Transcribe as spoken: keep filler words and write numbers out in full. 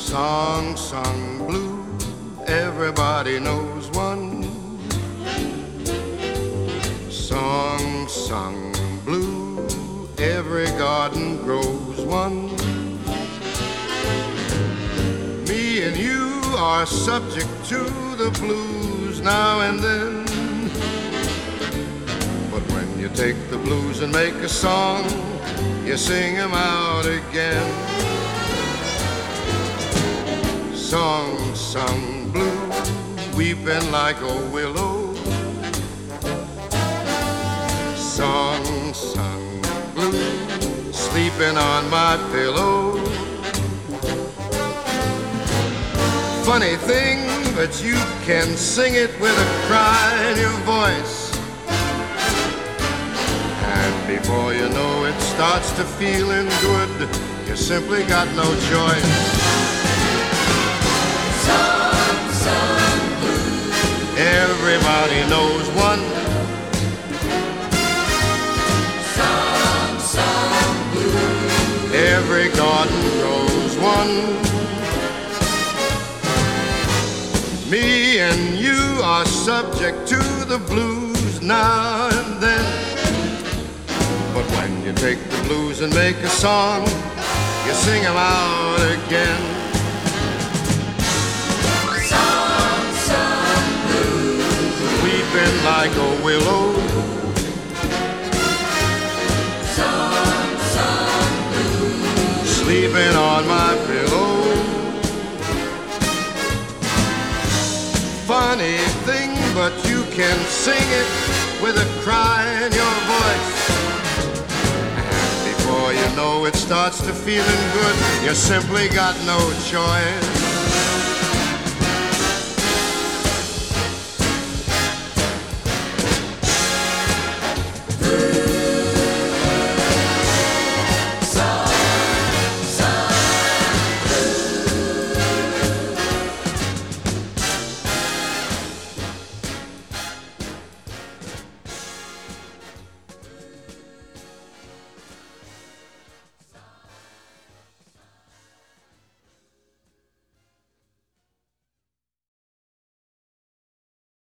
Song sung blue, everybody knows one. Song sung blue, every garden grows one. Me and you are subject to the blues now and then. But when you take the blues and make a song, you sing 'em out again. Song sung blue, weeping like a willow. Song sung blue, sleeping on my pillow. Funny thing, but you can sing it with a cry in your voice. And before you know it starts to feeling good, you simply got no choice. Song sung blue, everybody knows one. Song sung blue, every garden grows one. Me and you are subject to the blues now and then. But when you take the blues and make a song, you sing 'em out again. Song sung blue, weeping like a willow. Song sung blue, sleeping on my pillow. Funny thing, but you can sing it with a cry in your voice. And before you know it starts to feeling good, you simply got no choice.